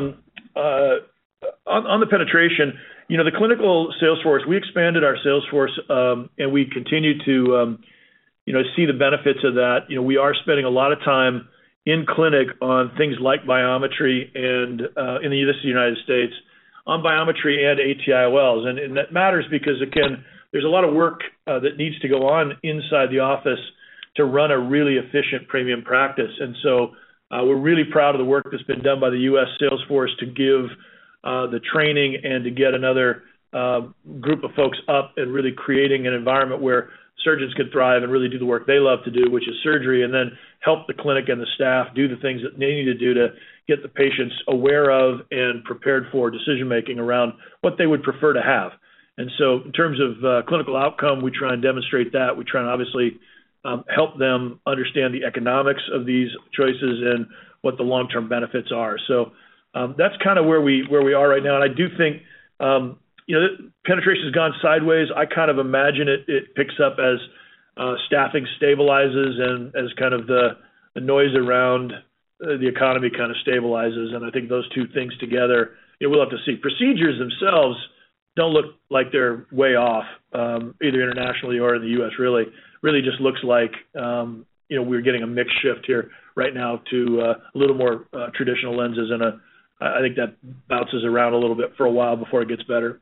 the penetration, the clinical sales force, we expanded our sales force, and we continue to, see the benefits of that. We are spending a lot of time in clinic on things like biometry and in the United States on biometry and ATIOLs. And that matters because, again, there's a lot of work that needs to go on inside the office to run a really efficient premium practice. And so we're really proud of the work that's been done by the U.S. sales force to give the training and to get another group of folks up and really creating an environment where surgeons can thrive and really do the work they love to do, which is surgery, and then help the clinic and the staff do the things that they need to do to get the patients aware of and prepared for decision-making around what they would prefer to have. And so in terms of clinical outcome, we try and demonstrate that. We try and obviously help them understand the economics of these choices and what the long-term benefits are. So that's kind of where we are right now. And I do think, penetration has gone sideways. I kind of imagine it picks up as staffing stabilizes and as kind of the noise around the economy kind of stabilizes. And I think those two things together, we'll have to see. Procedures themselves don't look like they're way off, either internationally or in the U.S. Really just looks like, we're getting a mix shift here right now to a little more traditional lenses. And I think that bounces around a little bit for a while before it gets better.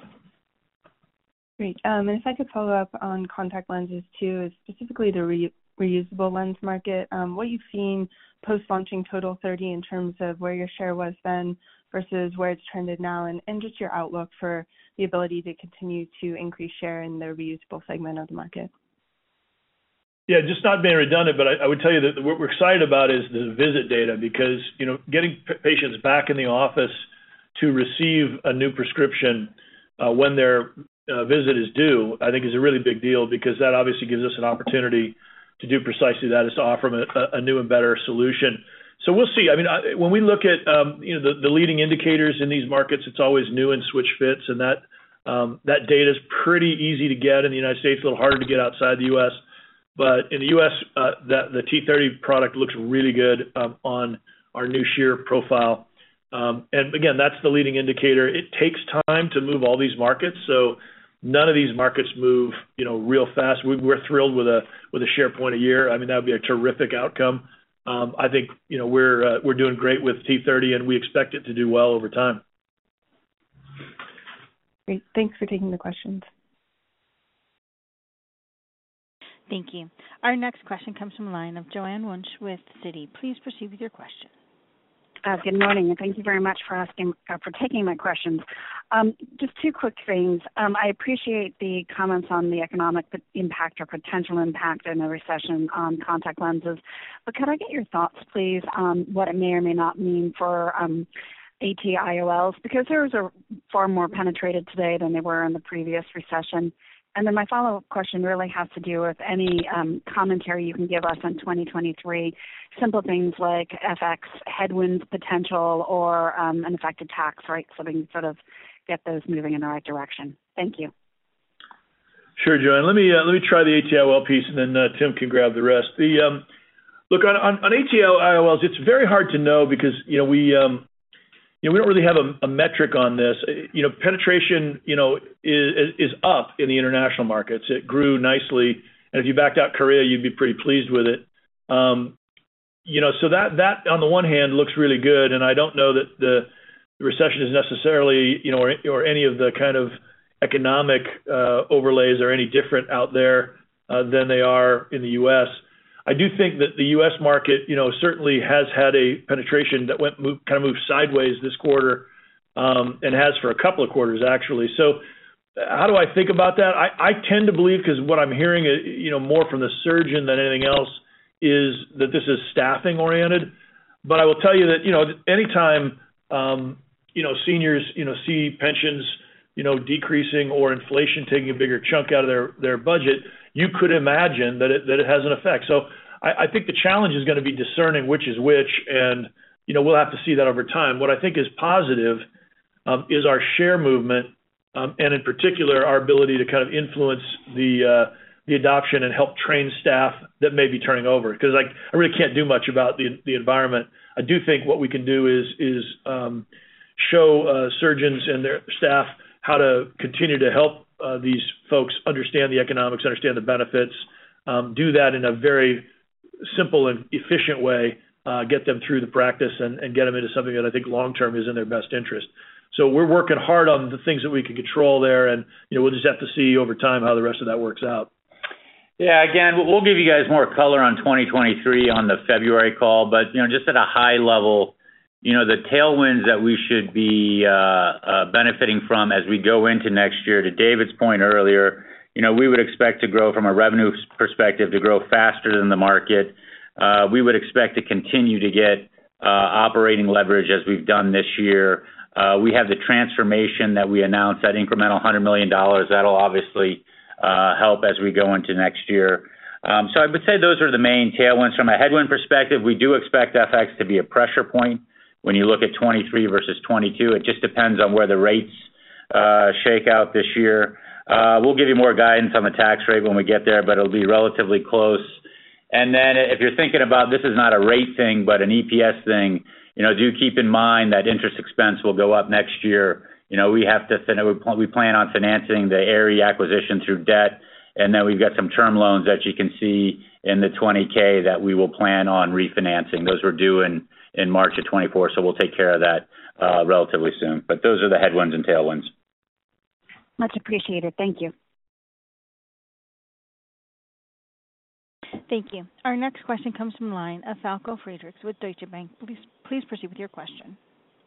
Great. And if I could follow up on contact lenses too, specifically the reusable lens market, what you've seen post-launching TOTAL30 in terms of where your share was then versus where it's trended now, and just your outlook for the ability to continue to increase share in the reusable segment of the market.
Yeah, just not being redundant, but I would tell you that what we're excited about is the visit data because, getting patients back in the office to receive a new prescription when their visit is due, I think is a really big deal because that obviously gives us an opportunity to do precisely that, is to offer them a new and better solution. So we'll see. I mean, when we look at the leading indicators in these markets, it's always new and switch fits, and that data is pretty easy to get in the United States, a little harder to get outside the U.S. But in the U.S., the T30 product looks really good on our new shear profile. And again, that's the leading indicator. It takes time to move all these markets, so none of these markets move, real fast. We're thrilled with a share point a year. I mean, that would be a terrific outcome. I think we're doing great with T30, and we expect it to do well over time.
Great. Thanks for taking the questions.
Thank you. Our next question comes from the line of Joanne Wuensch with Citi. Please proceed with your question.
Good morning, and thank you very much for taking my questions. Just two quick things. I appreciate the comments on the economic impact or potential impact in a recession on contact lenses, but could I get your thoughts, please, on what it may or may not mean for AT-IOLs, because those are far more penetrated today than they were in the previous recession. And then my follow-up question really has to do with any commentary you can give us on 2023, simple things like FX headwinds potential or an effective tax rate, so we can sort of get those moving in the right direction. Thank you.
Sure, Joanne. Let me try the AT-IOL piece, and then Tim can grab the rest. Look, on AT-IOLs, it's very hard to know because we don't really have a metric on this. Penetration, is up in the international markets. It grew nicely, and if you backed out Korea, you'd be pretty pleased with it. So that on the one hand looks really good, and I don't know that the recession is necessarily, or any of the kind of economic overlays are any different out there than they are in the U.S. I do think that the U.S. market, certainly has had a penetration that moved sideways this quarter, and has for a couple of quarters actually. So, how do I think about that? I tend to believe, because what I'm hearing, more from the surgeon than anything else, is that this is staffing oriented. But I will tell you that anytime seniors see pensions decreasing or inflation taking a bigger chunk out of their budget, you could imagine that it has an effect. So I think the challenge is going to be discerning which is which, and we'll have to see that over time. What I think is positive is our share movement, and in particular our ability to kind of influence the adoption and help train staff that may be turning over. Because I really can't do much about the environment. I do think what we can do is show surgeons and their staff how to continue to help these folks understand the economics, understand the benefits, do that in a very simple and efficient way, get them through the practice and get them into something that I think long-term is in their best interest. So we're working hard on the things that we can control there, and we'll just have to see over time how the rest of that works out.
Yeah, again, we'll give you guys more color on 2023 on the February call, but just at a high level, the tailwinds that we should be benefiting from as we go into next year, to David's point earlier, we would expect to grow from a revenue perspective, to grow faster than the market. We would expect to continue to get operating leverage as we've done this year. We have the transformation that we announced, that incremental $100 million. That'll obviously help as we go into next year. So I would say those are the main tailwinds. From a headwind perspective, we do expect FX to be a pressure point when you look at 23 versus 22. It just depends on where the rates shake out this year. We'll give you more guidance on the tax rate when we get there, but it'll be relatively close. And then if you're thinking about, this is not a rate thing, but an EPS thing, do keep in mind that interest expense will go up next year. We plan on financing the Aerie acquisition through debt, and then we've got some term loans that you can see in the 20K that we will plan on refinancing. Those were due in March of 24, so we'll take care of that relatively soon. But those are the headwinds and tailwinds.
Much appreciated. Thank you.
Thank you. Our next question comes from the line of Falko Friedrichs with Deutsche Bank. Please proceed with your question.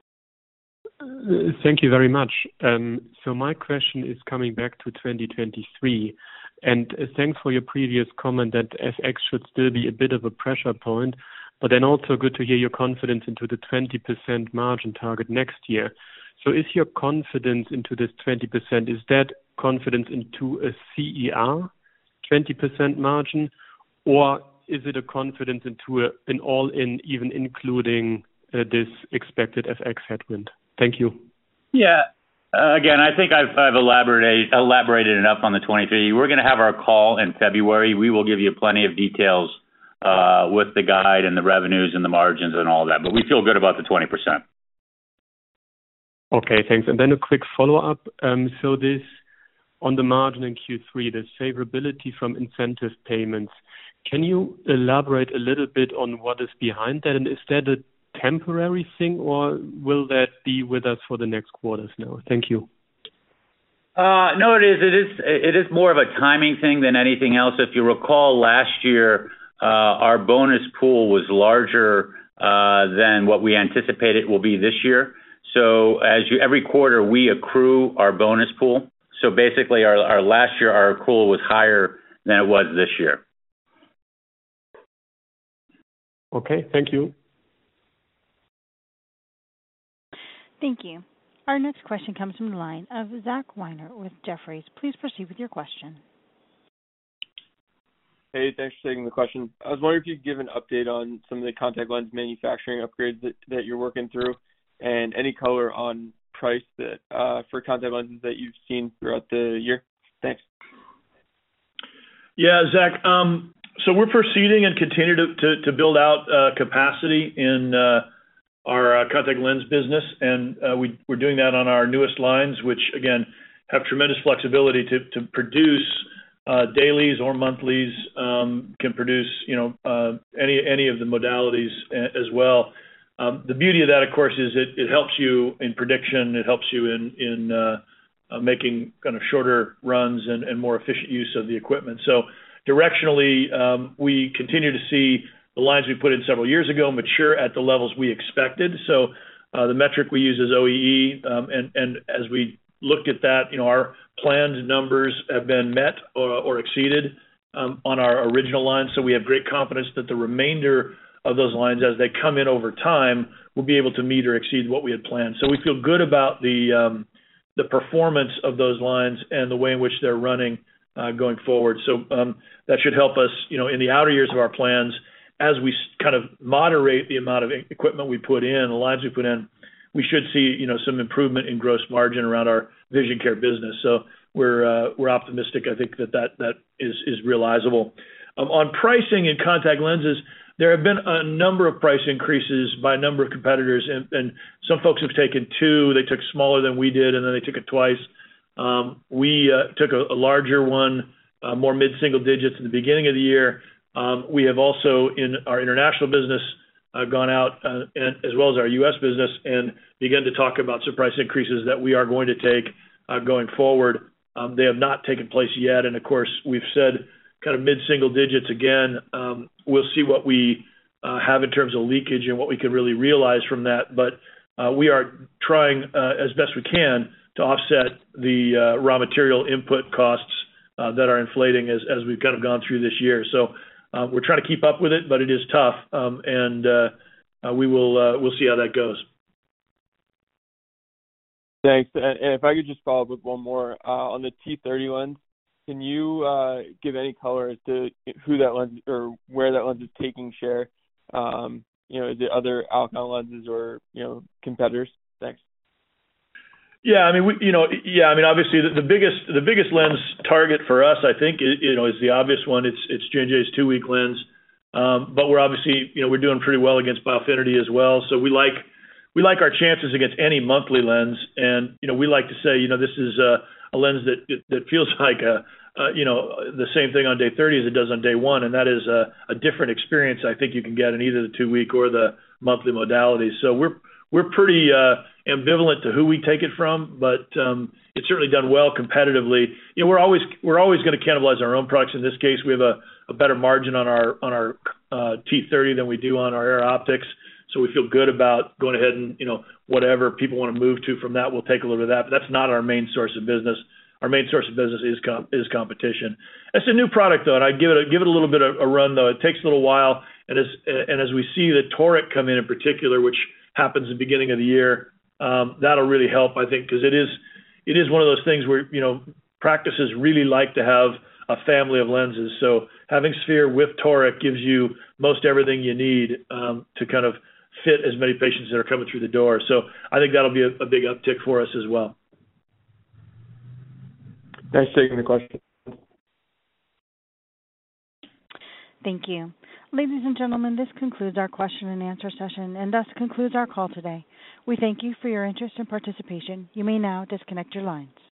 Thank you very much. So my question is coming back to 2023, and thanks for your previous comment that FX should still be a bit of a pressure point, but then also good to hear your confidence into the 20% margin target next year. So is your confidence into this 20%, is that confidence into a CER 20% margin, or is it a confidence into an all-in, even including this expected FX headwind? Thank you.
Yeah. Again, I think I've elaborated enough on the 23. We're going to have our call in February. We will give you plenty of details with the guide and the revenues and the margins and all that, but we feel good about the 20%.
Okay, thanks. And then a quick follow-up. So this, on the margin in Q3, the favorability from incentive payments, can you elaborate a little bit on what is behind that? And is that a temporary thing, or will that be with us for the next quarters now? Thank you.
No, it is. It is more of a timing thing than anything else. If you recall, last year, our bonus pool was larger than what we anticipated will be this year. So every quarter, we accrue our bonus pool. So basically, our last year, our accrual was higher than it was this year.
Okay, thank you.
Thank you. Our next question comes from the line of Zach Weiner with Jefferies. Please proceed with your question.
Hey, thanks for taking the question. I was wondering if you could give an update on some of the contact lens manufacturing upgrades that you're working through, and any color on price that for contact lenses that you've seen throughout the year. Thanks.
Yeah, Zach. So we're proceeding and continue to build out capacity in our contact lens business, and we're doing that on our newest lines, which again have tremendous flexibility to produce dailies or monthlies, can produce any of the modalities as well. The beauty of that, of course, is it helps you in prediction. It helps you in making kind of shorter runs and more efficient use of the equipment. So directionally, we continue to see the lines we put in several years ago mature at the levels we expected. So the metric we use is OEE, and as we looked at that, our planned numbers have been met or exceeded on our original lines. So we have great confidence that the remainder of those lines, as they come in over time, will be able to meet or exceed what we had planned. So we feel good about the performance of those lines and the way in which they're running going forward. So that should help us, in the outer years of our plans, as we kind of moderate the amount of equipment we put in, the lines we put in, we should see, some improvement in gross margin around our vision care business. So we're optimistic. I think that is realizable. On pricing in contact lenses, there have been a number of price increases by a number of competitors, and some folks have taken two. They took smaller than we did, and then they took it twice. We took a larger one, more mid-single digits in the beginning of the year. We have also, in our international business, gone out, as well as our U.S. business, and begun to talk about some price increases that we are going to take going forward. They have not taken place yet, and of course, we've said kind of mid-single digits again. We'll see what we have in terms of leakage and what we can really realize from that. But we are trying as best we can to offset the raw material input costs that are inflating as we've kind of gone through this year. So we're trying to keep up with it, but it is tough, and we'll see how that goes.
Thanks. And if I could just follow up with one more on the T30 lens, can you give any color as to who that lens or where that lens is taking share? Is it other Alcon lenses or competitors? Thanks.
Yeah, obviously the biggest lens target for us, I think, is the obvious one. It's J&J's 2-week lens, but we're obviously we're doing pretty well against Biofinity as well. So we like our chances against any monthly lens, and we like to say this is a lens that feels like the same thing on day 30 as it does on day 1, and that is a different experience I think you can get in either the 2-week or the monthly modalities. So we're we're pretty ambivalent to who we take it from, but it's certainly done well competitively. You know, we're always going to cannibalize our own products. In this case, we have a better margin on our T30 than we do on our Air Optics. So we feel good about going ahead and, you know, whatever people want to move to from that, we'll take a little bit of that. But that's not our main source of business. Our main source of business is competition. It's a new product, though, and I'd give it a little bit of a run, though. It takes a little while, and as we see the Toric come in particular, which happens at the beginning of the year, that'll really help, I think, because it is one of those things where, you know, practices really like to have a family of lenses. So having Sphere with Toric gives you most everything you need to kind of fit as many patients that are coming through the door. So I think that'll be a big uptick for us as well.
Thanks for taking the question.
Thank you. Ladies and gentlemen, this concludes our question and answer session and thus concludes our call today. We thank you for your interest and participation. You may now disconnect your lines.